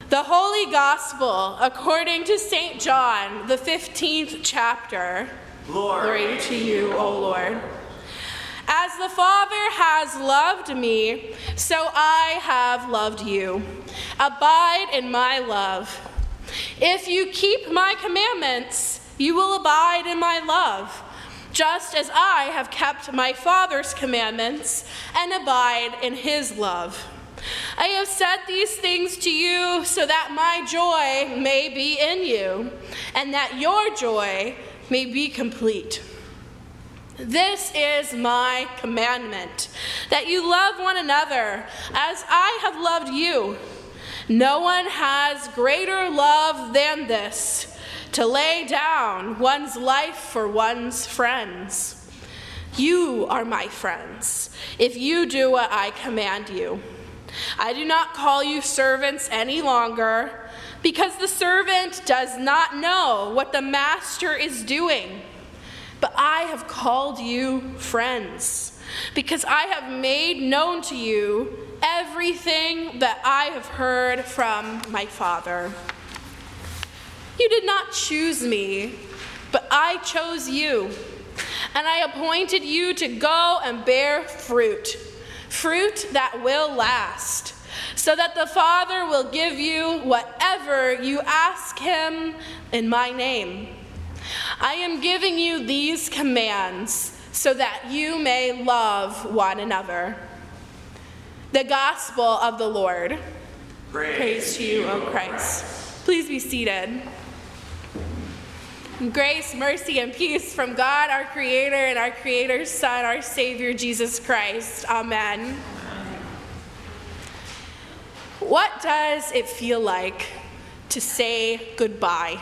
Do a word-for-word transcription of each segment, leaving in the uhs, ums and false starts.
The Holy Gospel according to Saint John, the fifteenth chapter. Glory, Glory to you, O Lord. As the Father has loved me, so I have loved you. Abide in my love. If you keep my commandments, you will abide in my love, just as I have kept my Father's commandments and abide in his love. I have said these things to you so that my joy may be in you, and that your joy may be complete. This is my commandment, that you love one another as I have loved you. No one has greater love than this, to lay down one's life for one's friends. You are my friends, if you do what I command you. I do not call you servants any longer, because the servant does not know what the master is doing. But I have called you friends, because I have made known to you everything that I have heard from my Father. You did not choose me, but I chose you, and I appointed you to go and bear fruit. Fruit that will last, so that the Father will give you whatever you ask him in my name. I am giving you these commands so that you may love one another. The Gospel of the Lord. Praise, Praise to you, O Christ. Please be seated. Grace, mercy, and peace from God, our Creator, and our Creator's Son, our Savior, Jesus Christ. Amen. What does it feel like to say goodbye?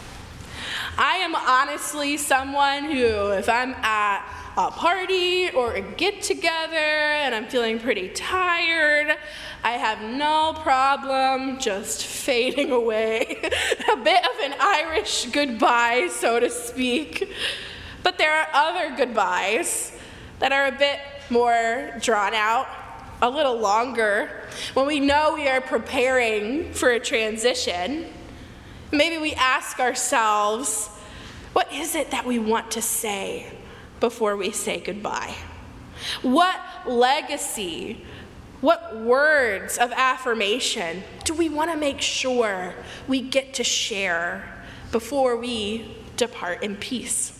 I am honestly someone who, if I'm at a party or a get-together and I'm feeling pretty tired, I have no problem just fading away. A bit of an Irish goodbye, so to speak. But there are other goodbyes that are a bit more drawn out, a little longer, when we know we are preparing for a transition. Maybe we ask ourselves, what is it that we want to say before we say goodbye? What legacy, what words of affirmation do we want to make sure we get to share before we depart in peace?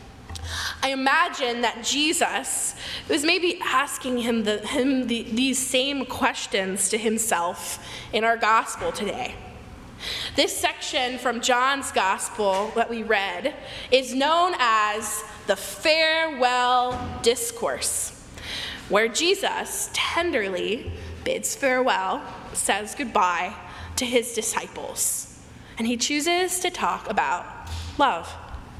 I imagine that Jesus was maybe asking him, the, him the, these same questions to himself in our gospel today. This section from John's gospel that we read is known as the farewell discourse, where Jesus tenderly bids farewell, says goodbye to his disciples, and he chooses to talk about love.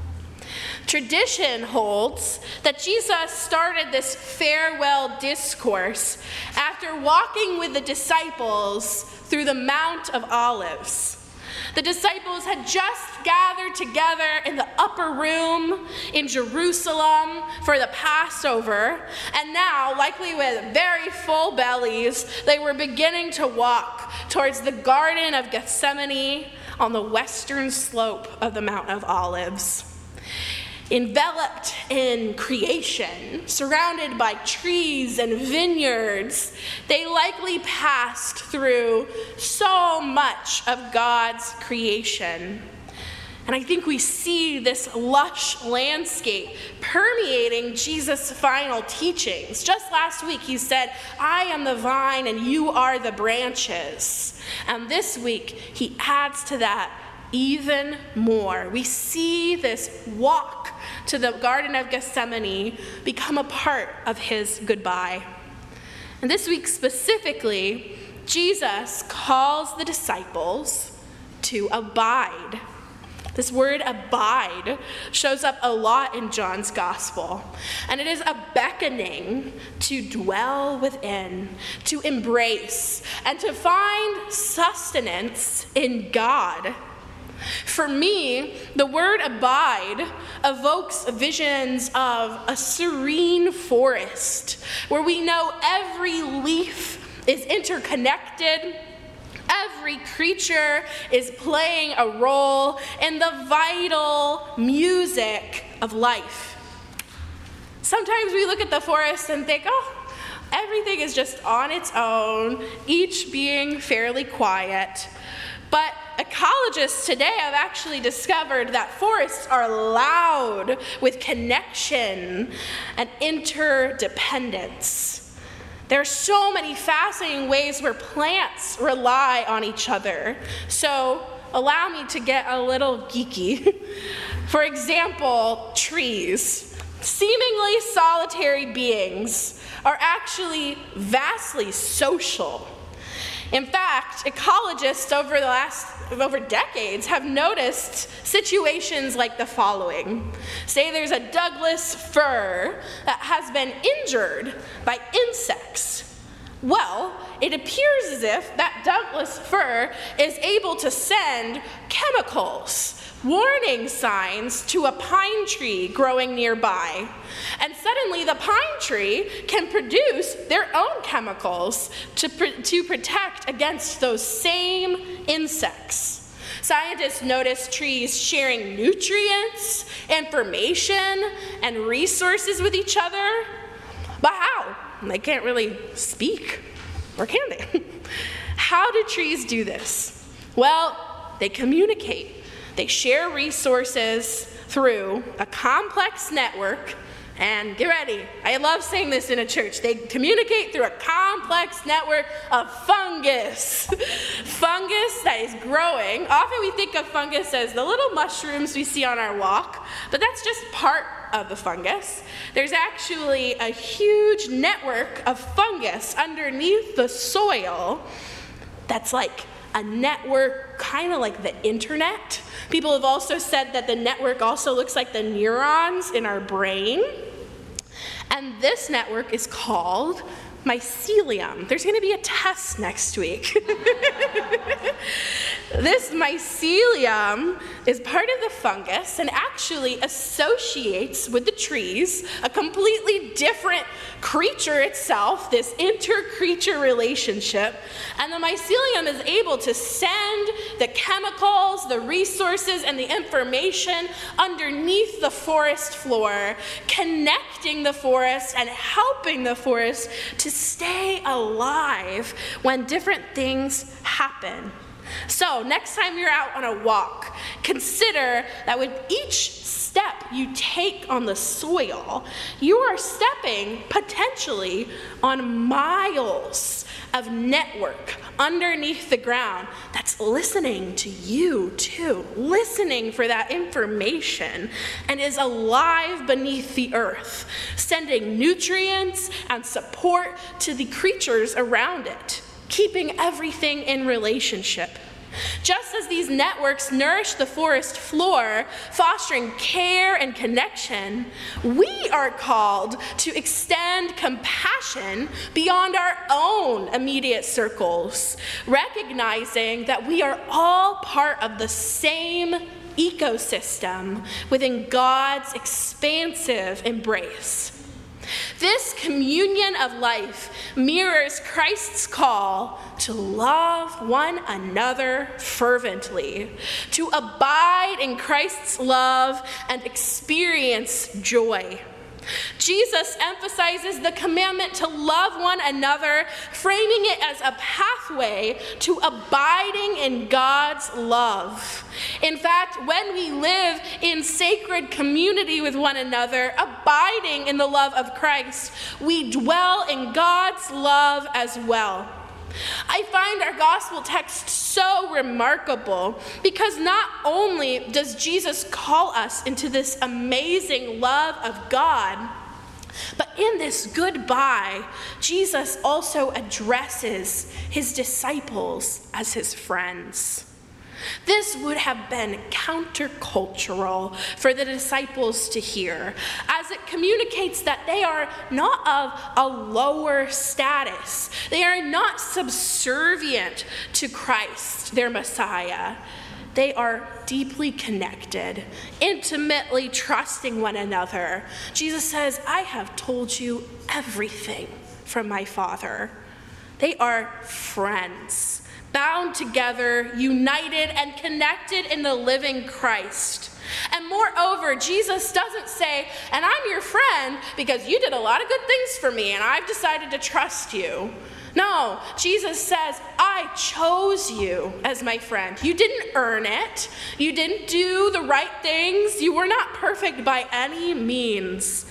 Tradition holds that Jesus started this farewell discourse after walking with the disciples through the Mount of Olives. The disciples had just gathered together in the upper room in Jerusalem for the Passover, and now, likely with very full bellies, they were beginning to walk towards the Garden of Gethsemane on the western slope of the Mount of Olives. Enveloped in creation, surrounded by trees and vineyards, they likely passed through so much of God's creation. And I think we see this lush landscape permeating Jesus' final teachings. Just last week he said, I am the vine and you are the branches. And this week he adds to that even more. We see this walk to the Garden of Gethsemane become a part of his goodbye. And this week specifically, Jesus calls the disciples to abide. This word abide shows up a lot in John's gospel, and it is a beckoning to dwell within, to embrace, and to find sustenance in God. For me, the word abide evokes visions of a serene forest where we know every leaf is interconnected, Every creature is playing a role in the vital music of life. Sometimes we look at the forest and think, oh, everything is just on its own, each being fairly quiet. But ecologists today have actually discovered that forests are loud with connection and interdependence. There are so many fascinating ways where plants rely on each other. So allow me to get a little geeky. For example, trees, seemingly solitary beings, are actually vastly social. In fact, ecologists over the last over decades have noticed situations like the following. Say there's a Douglas fir that has been injured by insects. Well, it appears as if that Douglas fir is able to send chemicals, warning signs to a pine tree growing nearby. And suddenly the pine tree can produce their own chemicals to, pr- to protect against those same insects. Scientists notice trees sharing nutrients, information, and resources with each other. But how? They can't really speak, or can they? How do trees do this? Well, they communicate. They share resources through a complex network, and get ready, I love saying this in a church, they communicate through a complex network of fungus. Fungus that is growing. Often we think of fungus as the little mushrooms we see on our walk, but that's just part of the fungus. There's actually a huge network of fungus underneath the soil that's like a network kind of like the internet. People have also said that the network also looks like the neurons in our brain. And this network is called mycelium. There's going to be a test next week. This mycelium is part of the fungus and actually associates with the trees, a completely different creature itself, this inter-creature relationship. And the mycelium is able to send the chemicals, the resources, and the information underneath the forest floor, connecting the forest and helping the forest to stay alive when different things happen. So next time you're out on a walk, consider that with each step you take on the soil, you are stepping potentially on miles of network underneath the ground that's listening to you too, listening for that information, and is alive beneath the earth, sending nutrients and support to the creatures around it, keeping everything in relationship. Just as these networks nourish the forest floor, fostering care and connection, we are called to extend compassion beyond our own immediate circles, recognizing that we are all part of the same ecosystem within God's expansive embrace. This communion of life mirrors Christ's call to love one another fervently, to abide in Christ's love and experience joy. Jesus emphasizes the commandment to love one another, framing it as a pathway to abiding in God's love. In fact, when we live in sacred community with one another, abiding in the love of Christ, we dwell in God's love as well. I find our gospel text so remarkable because not only does Jesus call us into this amazing love of God, but in this goodbye, Jesus also addresses his disciples as his friends. This would have been countercultural for the disciples to hear, as it communicates that they are not of a lower status. They are not subservient to Christ, their Messiah. They are deeply connected, intimately trusting one another. Jesus says, I have told you everything from my Father. They are friends, bound together, united, and connected in the living Christ. And moreover, Jesus doesn't say, and I'm your friend because you did a lot of good things for me and I've decided to trust you. No, Jesus says, I chose you as my friend. You didn't earn it. You didn't do the right things. You were not perfect by any means.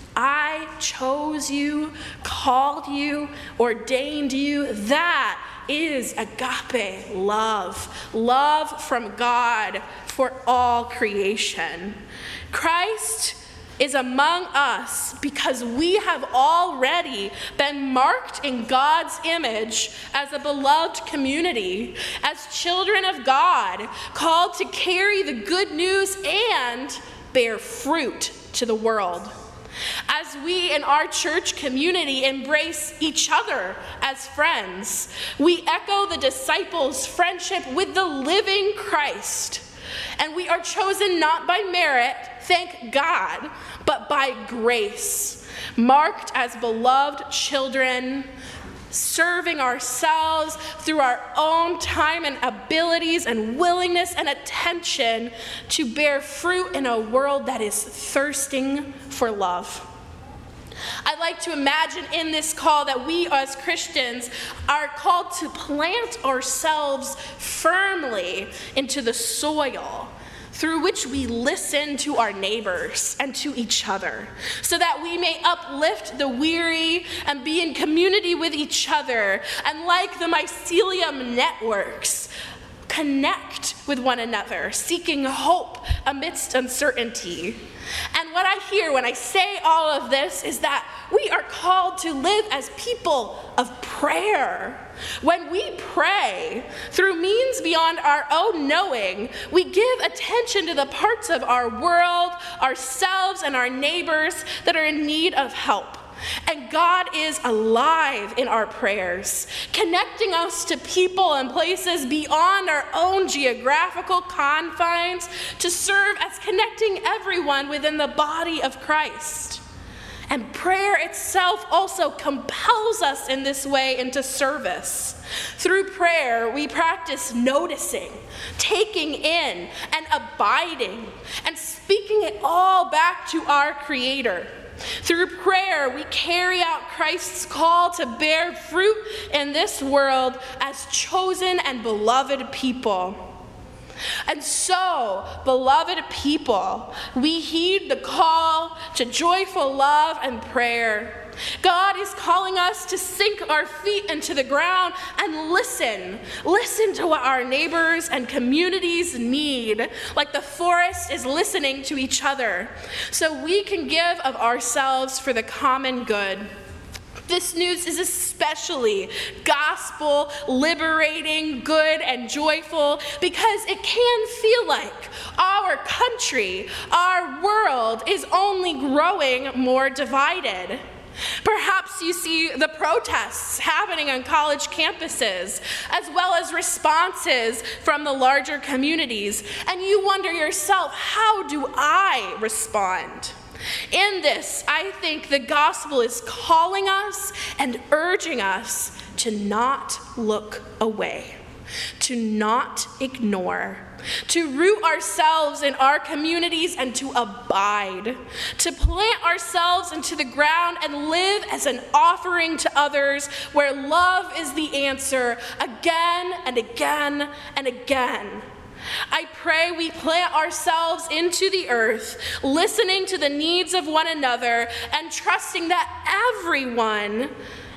I chose you, called you, ordained you. That is agape love, love from God for all creation. Christ is among us because we have already been marked in God's image as a beloved community, as children of God, called to carry the good news and bear fruit to the world. As we in our church community embrace each other as friends, we echo the disciples' friendship with the living Christ. And we are chosen not by merit, thank God, but by grace, marked as beloved children, serving ourselves through our own time and abilities and willingness and attention to bear fruit in a world that is thirsting for love. I like to imagine in this call that we as Christians are called to plant ourselves firmly into the soil through which we listen to our neighbors and to each other, so that we may uplift the weary and be in community with each other, and like the mycelium networks, connect with one another, seeking hope amidst uncertainty. And what I hear when I say all of this is that we are called to live as people of prayer. When we pray through means beyond our own knowing, we give attention to the parts of our world, ourselves, and our neighbors that are in need of help. And God is alive in our prayers, connecting us to people and places beyond our own geographical confines to serve as connecting everyone within the body of Christ. And prayer itself also compels us in this way into service. Through prayer, we practice noticing, taking in, and abiding, and speaking it all back to our Creator. Through prayer, we carry out Christ's call to bear fruit in this world as chosen and beloved people. And so, beloved people, we heed the call to joyful love and prayer. God is calling us to sink our feet into the ground and listen. Listen to what our neighbors and communities need, like the forest is listening to each other, so we can give of ourselves for the common good. This news is especially gospel, liberating, good, and joyful because it can feel like our country, our world is only growing more divided. Perhaps you see the protests happening on college campuses, as well as responses from the larger communities, and you wonder yourself, how do I respond? In this, I think the gospel is calling us and urging us to not look away, to not ignore, to root ourselves in our communities and to abide, to plant ourselves into the ground and live as an offering to others where love is the answer again and again and again. I pray we plant ourselves into the earth, listening to the needs of one another and trusting that everyone,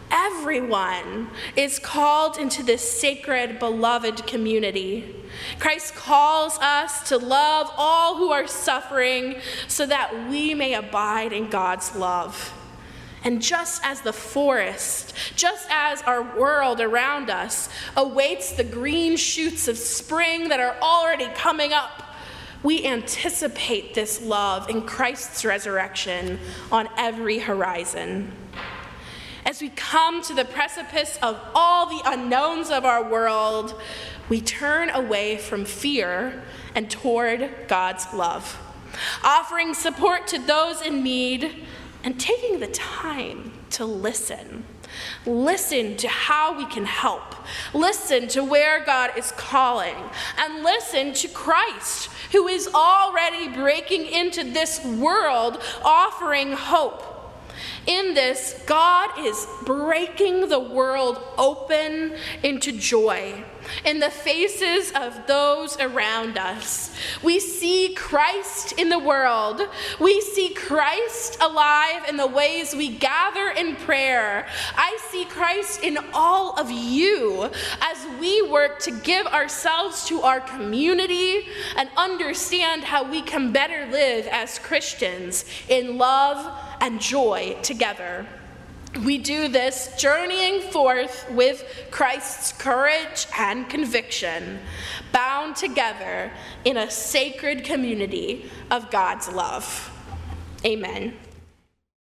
everyone is called into this sacred, beloved community. Christ calls us to love all who are suffering so that we may abide in God's love. And just as the forest, just as our world around us awaits the green shoots of spring that are already coming up, we anticipate this love in Christ's resurrection on every horizon. As we come to the precipice of all the unknowns of our world, we turn away from fear and toward God's love, offering support to those in need and taking the time to listen, Listen to how we can help. Listen to where God is calling. And listen to Christ, who is already breaking into this world, offering hope. In this, God is breaking the world open into joy in the faces of those around us. We see Christ in the world. We see Christ alive in the ways we gather in prayer. I see Christ in all of you as we work to give ourselves to our community and understand how we can better live as Christians in love and joy together. We do this journeying forth with Christ's courage and conviction, bound together in a sacred community of God's love. Amen.